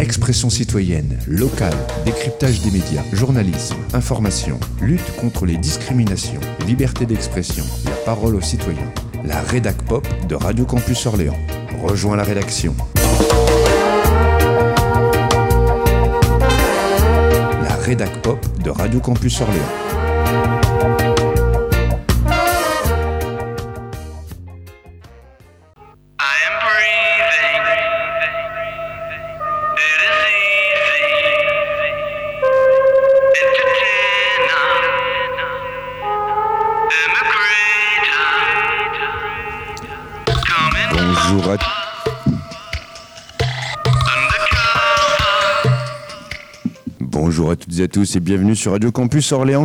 Expression citoyenne, locale, décryptage des médias, journalisme, information, lutte contre les discriminations, liberté d'expression, la parole aux citoyens. La Rédac Pop de Radio Campus Orléans. Rejoins la rédaction. La Rédac Pop de Radio Campus Orléans. Bonjour à toutes et à tous et bienvenue sur Radio Campus Orléans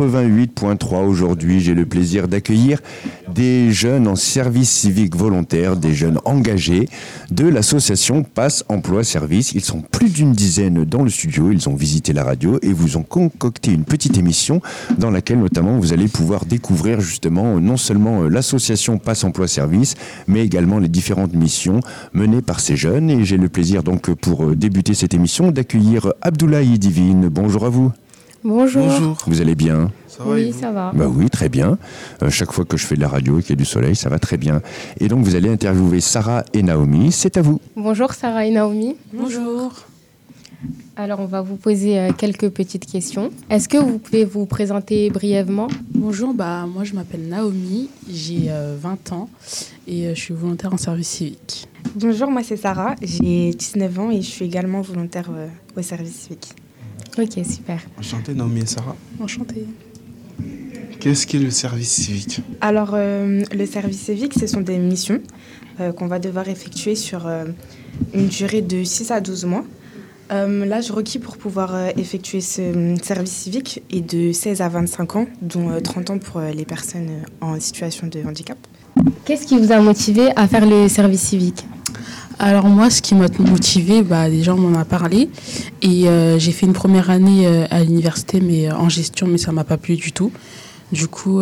88.3. Aujourd'hui, j'ai le plaisir d'accueillir des jeunes en service civique volontaire, des jeunes engagés de l'association Passe Emploi Service. Ils sont plus d'une dizaine dans le studio, ils ont visité la radio et vous ont concocté une petite émission dans laquelle notamment vous allez pouvoir découvrir justement non seulement l'association Passe Emploi Service, mais également les différentes missions menées par ces jeunes. Et j'ai le plaisir donc pour débuter cette émission d'accueillir Abdoulaye Divine. Bonjour à vous. Bonjour. Bonjour. Vous allez bien ? Ça va, oui, ça va. Bah oui, très bien. Chaque fois que je fais de la radio et qu'il y a du soleil, ça va très bien. Et donc, vous allez interviewer Sarah et Naomi. C'est à vous. Bonjour Sarah et Naomi. Bonjour. Alors, on va vous poser quelques petites questions. Est-ce que vous pouvez vous présenter brièvement ? Bonjour, moi je m'appelle Naomi, j'ai 20 ans et je suis volontaire en service civique. Bonjour, moi c'est Sarah, j'ai 19 ans et je suis également volontaire au service civique. Ok, super. Enchanté Naomi et Sarah. Enchantée. Qu'est-ce qu'est le service civique ? Alors, le service civique, ce sont des missions qu'on va devoir effectuer sur une durée de 6 à 12 mois. L'âge requis pour pouvoir effectuer ce service civique est de 16 à 25 ans, dont 30 ans pour les personnes en situation de handicap. Qu'est-ce qui vous a motivé à faire le service civique ? Alors moi, ce qui m'a motivée, déjà on m'en a parlé et j'ai fait une première année à l'université mais en gestion, mais ça m'a pas plu du tout. Du coup,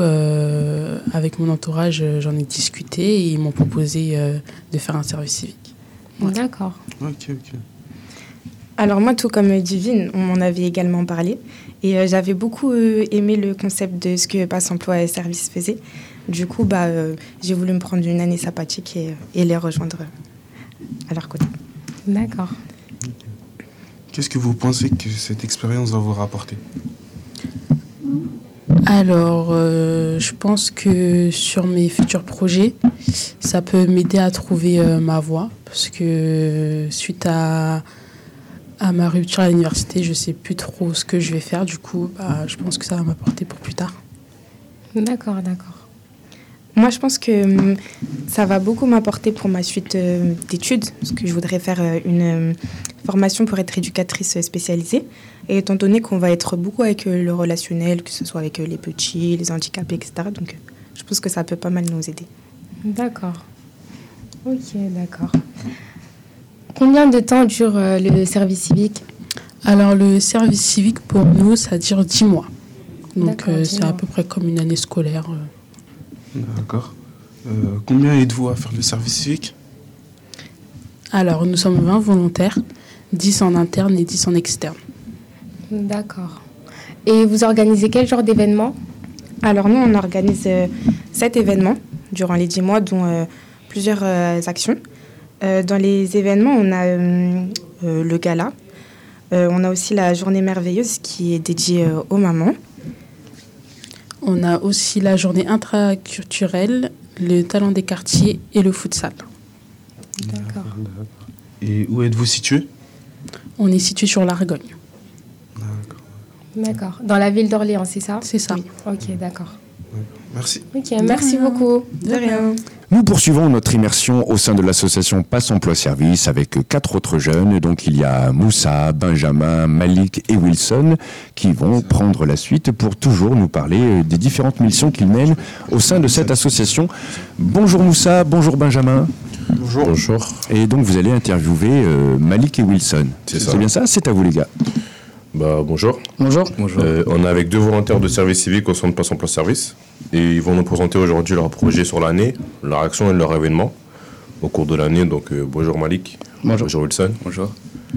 avec mon entourage, j'en ai discuté et ils m'ont proposé de faire un service civique. Ouais. D'accord. Ok. Alors moi, tout comme Divine, on m'en avait également parlé et j'avais beaucoup aimé le concept de ce que Passe Emploi et Service faisait. Du coup, j'ai voulu me prendre une année sabbatique et les rejoindre à leur côté. D'accord. Qu'est-ce que vous pensez que cette expérience va vous rapporter ? Alors, je pense que sur mes futurs projets, ça peut m'aider à trouver ma voie parce que suite à ma rupture à l'université, je ne sais plus trop ce que je vais faire. Du coup, je pense que ça va m'apporter pour plus tard. D'accord. Moi, je pense que ça va beaucoup m'apporter pour ma suite d'études, parce que je voudrais faire une formation pour être éducatrice spécialisée. Et étant donné qu'on va être beaucoup avec le relationnel, que ce soit avec les petits, les handicapés, etc. Donc, je pense que ça peut pas mal nous aider. D'accord. Ok, d'accord. Combien de temps dure le service civique ? Alors, le service civique, pour nous, ça dure 10 mois. Donc, c'est à peu près comme une année scolaire. D'accord. Combien êtes-vous à faire le service civique ? Alors, nous sommes 20 volontaires, 10 en interne et 10 en externe. D'accord. Et vous organisez quel genre d'événements ? Alors, nous, on organise 7 événements durant les 10 mois, dont plusieurs actions. Dans les événements, on a le gala. On a aussi la journée merveilleuse qui est dédiée aux mamans. On a aussi la journée intraculturelle, le talent des quartiers et le futsal. D'accord. Et où êtes-vous situé ? On est situé sur l'Argogne. D'accord. Dans la ville d'Orléans, c'est ça ? C'est ça. Oui. Ok, d'accord. Merci. Ok, merci beaucoup. De rien. Nous poursuivons notre immersion au sein de l'association Passe Emploi Service avec 4 autres jeunes. Donc il y a Moussa, Benjamin, Malik et Wilson qui vont prendre la suite pour toujours nous parler des différentes missions qu'ils mènent au sein de cette association. Bonjour Moussa, bonjour Benjamin. Bonjour. Et donc vous allez interviewer Malik et Wilson. C'est bien ça ? C'est à vous les gars. Bonjour. Bonjour. On est avec 2 volontaires de service civique au centre Passe Emploi Service. Et ils vont nous présenter aujourd'hui leur projet sur l'année, leur action et leur événement au cours de l'année. Donc bonjour Malik. Bonjour. Bonjour Wilson. Bonjour.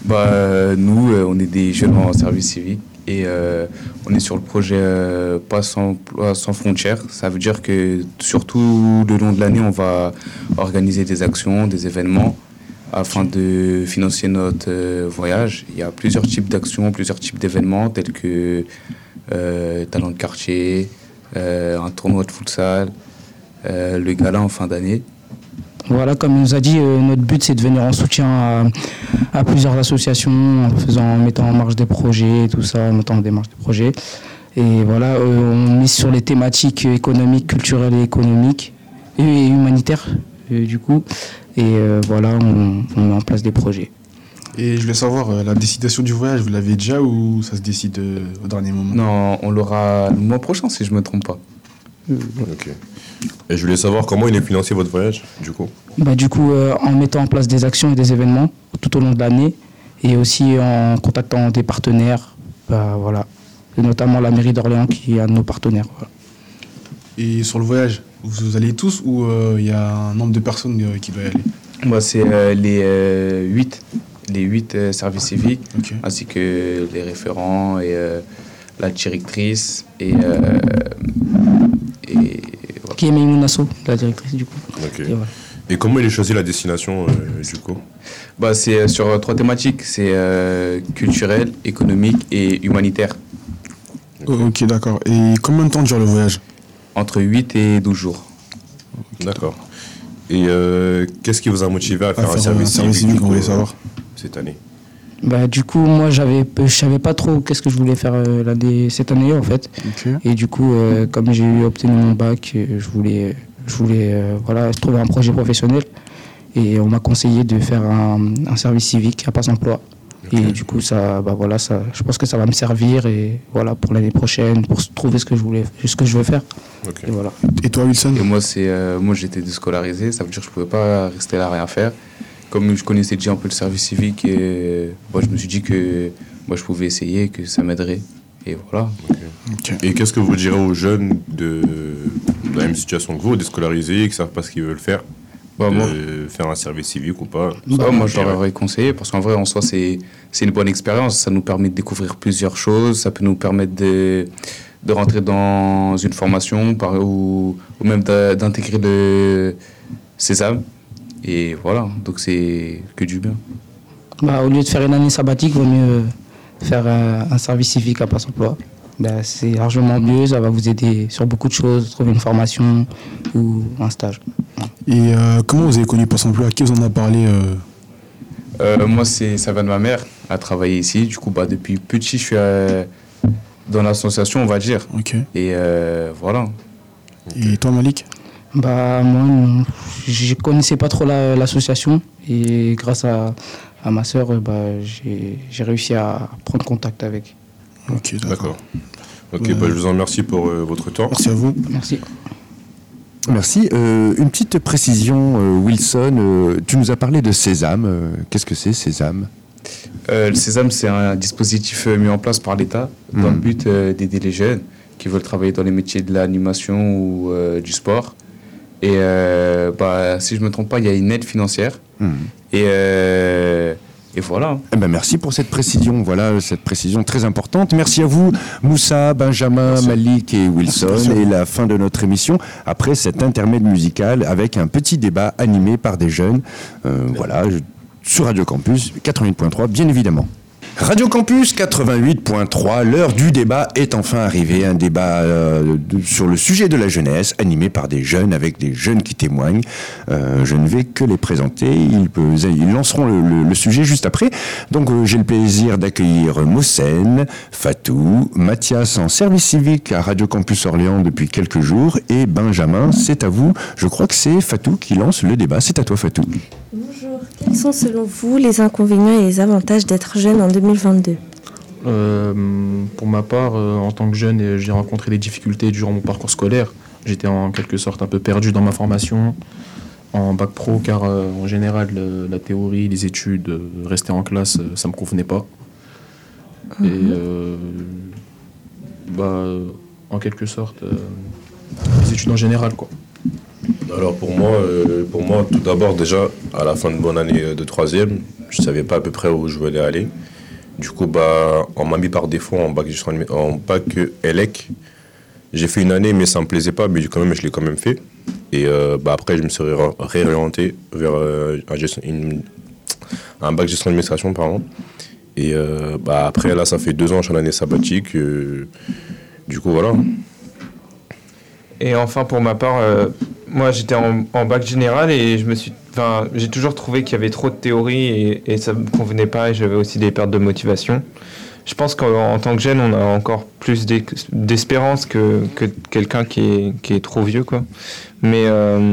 Nous, on est des jeunes en service civique et on est sur le projet Passe Emploi sans frontières. Ça veut dire que surtout le long de l'année, on va organiser des actions, des événements afin de financer notre voyage. Il y a plusieurs types d'actions, plusieurs types d'événements tels que talent de quartier, un tournoi de futsal, le gala en fin d'année. Voilà, comme il nous a dit, notre but c'est de venir en soutien à plusieurs associations, en mettant en marche des projets, tout ça, en mettant en démarche des projets. Et voilà, on mise sur les thématiques économiques, culturelles et économiques et humanitaires du coup. Et voilà, on met en place des projets. Et je voulais savoir, la décision du voyage, vous l'avez déjà ou ça se décide au dernier moment? Non, on l'aura le mois prochain si je ne me trompe pas. Ok. Et je voulais savoir comment il est financé votre voyage, du coup. En mettant en place des actions et des événements tout au long de l'année et aussi en contactant des partenaires, voilà. Et notamment la mairie d'Orléans qui est un de nos partenaires. Voilà. Et sur le voyage, vous allez tous ou il y a un nombre de personnes qui doivent y aller? C'est les 8 services civiques, Okay. ainsi que les référents et la directrice et voilà. Qui est Maïmouna Sow, la directrice du coup. Ok. Et voilà. Et comment il est choisi la destination, du coup? C'est sur 3 thématiques, c'est culturel, économique et humanitaire. Ok, d'accord. Et combien de temps dure le voyage? Entre 8 et 12 jours. D'accord. Et qu'est-ce qui vous a motivé à faire un service civique, vous voulez savoir cette année? Du coup, moi, je savais pas trop qu'est-ce que je voulais faire cette année, en fait. Okay. Et du coup, comme j'ai obtenu mon bac, je voulais trouver un projet professionnel. Et on m'a conseillé de faire un service civique à Passe Emploi. Okay. Et du coup, je pense que ça va me servir et voilà, pour l'année prochaine, pour trouver ce que je veux faire. Okay. Et voilà. Et toi, Wilson? Et moi, j'étais déscolarisé, ça veut dire que je ne pouvais pas rester là à rien faire. Comme je connaissais déjà un peu le service civique, je me suis dit que je pouvais essayer, que ça m'aiderait. Et voilà. Okay. Et qu'est-ce que vous direz aux jeunes de la même situation que vous, déscolarisés, qui ne savent pas ce qu'ils veulent faire, faire un service civique ou pas? Moi, je leur aurais conseillé, parce qu'en vrai, en soi, c'est une bonne expérience. Ça nous permet de découvrir plusieurs choses, ça peut nous permettre de rentrer dans une formation ou même d'intégrer le Sésame. Et voilà, donc c'est que du bien. Au lieu de faire une année sabbatique, il vaut mieux faire un service civique à Passe Emploi. C'est largement mieux, ça va vous aider sur beaucoup de choses, trouver une formation ou un stage. Et comment vous avez connu Passe Emploi? Qui vous en a parlé Moi, ça vient de ma mère, elle travaillait ici. Du coup, depuis petit, je suis dans l'association, on va dire. Okay. Et voilà. Et toi, Malik? Moi, je connaissais pas trop l'association et grâce à ma sœur, j'ai réussi à prendre contact avec. Ok, d'accord. Ok, je vous en remercie pour votre temps. Merci à vous. Merci. Merci. Une petite précision, Wilson. Tu nous as parlé de Sésame. Qu'est-ce que c'est, Sésame? Le Sésame, c'est un dispositif mis en place par l'État dans le but d'aider les jeunes qui veulent travailler dans les métiers de l'animation ou du sport. Et si je ne me trompe pas, il y a une aide financière. Et voilà. Merci pour cette précision. Voilà, cette précision très importante. Merci à vous, Moussa, Benjamin, Malik et Wilson. Et la fin de notre émission, après cet intermède musical avec un petit débat animé par des jeunes. Sur Radio Campus 88.3, bien évidemment. Radio Campus 88.3, l'heure du débat est enfin arrivée. Un débat sur le sujet de la jeunesse, animé par des jeunes, avec des jeunes qui témoignent. Je ne vais que les présenter. Ils lanceront le sujet juste après. Donc j'ai le plaisir d'accueillir Mohsen, Fatou, Mathias en service civique à Radio Campus Orléans depuis quelques jours. Et Benjamin, c'est à vous. Je crois que c'est Fatou qui lance le débat. C'est à toi, Fatou. Bonjour. Quels sont selon vous les inconvénients et les avantages d'être jeune en 2022 ? Pour ma part, en tant que jeune, j'ai rencontré des difficultés durant mon parcours scolaire. J'étais en quelque sorte un peu perdu dans ma formation en bac pro, car en général, la théorie, les études, rester en classe, ça ne me convenait pas. Et en quelque sorte, les études en général, quoi. Alors pour moi, tout d'abord déjà, à la fin de mon année de troisième, Je savais pas à peu près où je voulais aller. Du coup, on m'a mis par défaut en bac ELEC. J'ai fait une année, mais ça me plaisait pas, mais je l'ai quand même fait. Et après, je me suis réorienté vers un bac gestion d'administration, pardon. Et après, là, ça fait 2 ans, je suis en année sabbatique. Du coup, voilà. Et enfin, pour ma part, moi, j'étais en bac général et j'ai toujours trouvé qu'il y avait trop de théorie et ça me convenait pas. Et j'avais aussi des pertes de motivation. Je pense qu'en tant que jeune, on a encore plus d'espérance que quelqu'un qui est trop vieux, quoi. Mais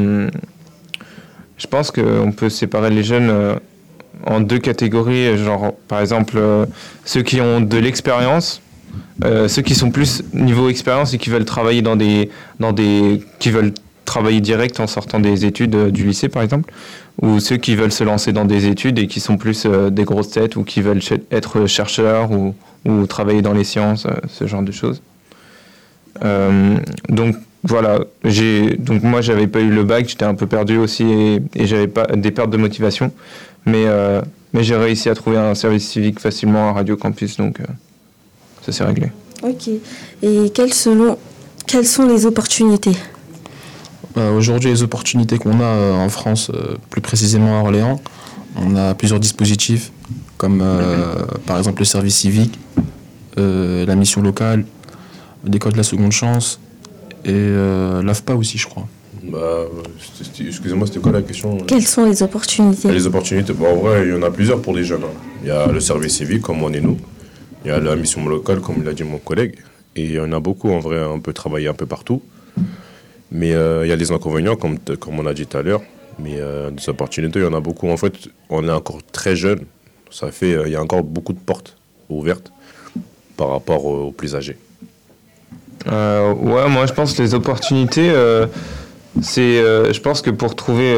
je pense qu'on peut séparer les jeunes en 2 catégories. Genre, par exemple, ceux qui ont de l'expérience, ceux qui sont plus niveau expérience et qui veulent travailler qui veulent travailler direct en sortant des études du lycée, par exemple, ou ceux qui veulent se lancer dans des études et qui sont plus des grosses têtes ou qui veulent être chercheurs ou travailler dans les sciences, ce genre de choses. Donc voilà, donc moi j'avais pas eu le bac, j'étais un peu perdu aussi et j'avais pas des pertes de motivation, mais j'ai réussi à trouver un service civique facilement à Radio Campus, donc ça s'est réglé. Ok. Et quelles sont les opportunités ? Aujourd'hui, les opportunités qu'on a en France, plus précisément à Orléans, on a plusieurs dispositifs, comme par exemple le service civique, la mission locale, l'école de la seconde chance et l'AFPA aussi, je crois. Excusez-moi, c'était quoi la question ? Quelles sont les opportunités ? Les opportunités, en vrai, il y en a plusieurs pour les jeunes. Il y a le service civique, comme on est nous. Il y a la mission locale, comme l'a dit mon collègue. Et il y en a beaucoup, en vrai, on peut travailler un peu partout. Mais il y a des inconvénients, comme on a dit tout à l'heure. Mais des opportunités, il y en a beaucoup. En fait, on est encore très jeune. Il y a encore beaucoup de portes ouvertes par rapport aux plus âgés. Ouais, moi je pense que les opportunités, je pense que pour trouver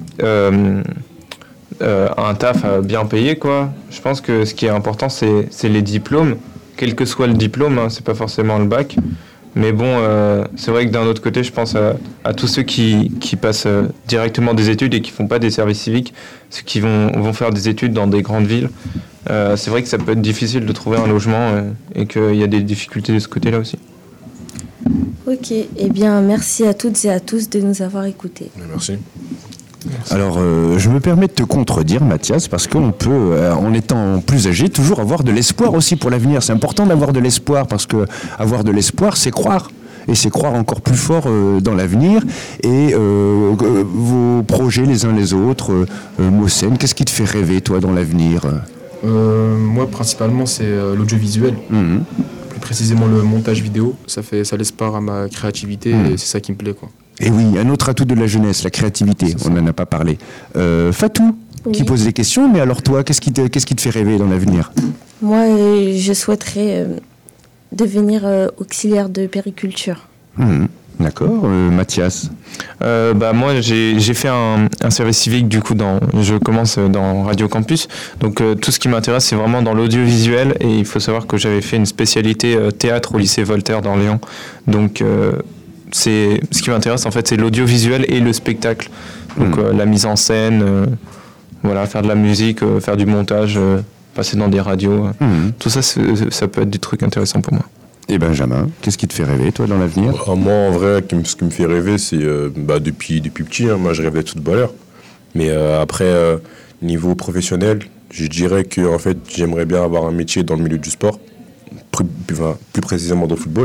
un taf bien payé, quoi, je pense que ce qui est important, c'est les diplômes. Quel que soit le diplôme, hein, c'est pas forcément le bac. Mais bon, c'est vrai que d'un autre côté, je pense à tous ceux qui passent directement des études et qui font pas des services civiques, ceux qui vont faire des études dans des grandes villes. C'est vrai que ça peut être difficile de trouver un logement et qu'il y a des difficultés de ce côté-là aussi. Ok, eh bien merci à toutes et à tous de nous avoir écoutés. Merci. Alors, je me permets de te contredire, Mathias, parce qu'on peut, en étant plus âgé, toujours avoir de l'espoir aussi pour l'avenir. C'est important d'avoir de l'espoir, parce que avoir de l'espoir, c'est croire. Et c'est croire encore plus fort dans l'avenir. Et vos projets les uns les autres, Mohsen, qu'est-ce qui te fait rêver, toi, dans l'avenir ? Moi, principalement, c'est l'audiovisuel. Mmh. Plus précisément, le montage vidéo. Ça laisse part à ma créativité et c'est ça qui me plaît, quoi. Et oui, un autre atout de la jeunesse, la créativité, on n'en a pas parlé. Fatou, oui, qui pose des questions, mais alors toi, qu'est-ce qui te fait rêver dans l'avenir ? Moi, je souhaiterais devenir auxiliaire de périculture. D'accord, Mathias. Moi, j'ai fait un service civique, du coup, je commence dans Radio Campus. Donc, tout ce qui m'intéresse, c'est vraiment dans l'audiovisuel. Et il faut savoir que j'avais fait une spécialité théâtre au lycée Voltaire d'Orléans. Donc, ce qui m'intéresse, en fait, c'est l'audiovisuel et le spectacle. Donc, la mise en scène, faire de la musique, faire du montage, passer dans des radios. Tout ça, ça peut être des trucs intéressants pour moi. Et Benjamin, qu'est-ce qui te fait rêver, toi, dans l'avenir ? Moi, en vrai, ce qui me fait rêver, c'est depuis petit, hein, moi, je rêve d'être footballeur. Mais après, niveau professionnel, je dirais que en fait, j'aimerais bien avoir un métier dans le milieu du sport, plus précisément dans le football,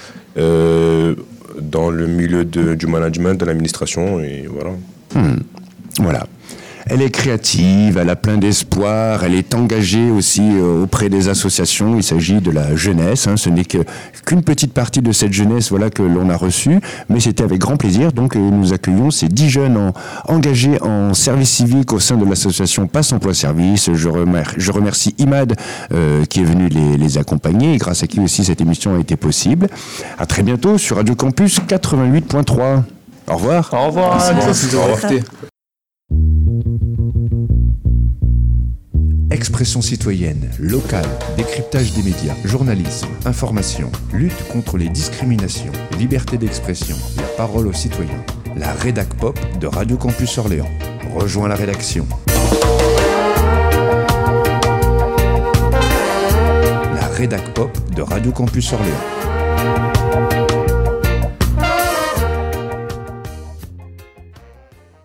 dans le milieu du management, de l'administration, et voilà. Voilà. Elle est créative, elle a plein d'espoir, elle est engagée aussi auprès des associations. Il s'agit de la jeunesse, hein. Ce n'est qu'une petite partie de cette jeunesse que l'on a reçue, mais c'était avec grand plaisir. Donc nous accueillons ces 10 jeunes engagés en service civique au sein de l'association Passe Emploi Service. Je remercie Imad qui est venu les accompagner et grâce à qui aussi cette émission a été possible. À très bientôt sur Radio Campus 88.3. Au revoir. Au revoir. Au revoir. Expression citoyenne, locale, décryptage des médias, journalisme, information, lutte contre les discriminations, liberté d'expression, la parole aux citoyens. La Rédac Pop de Radio Campus Orléans. Rejoins la rédaction. Rédac Pop de Radio Campus Orléans.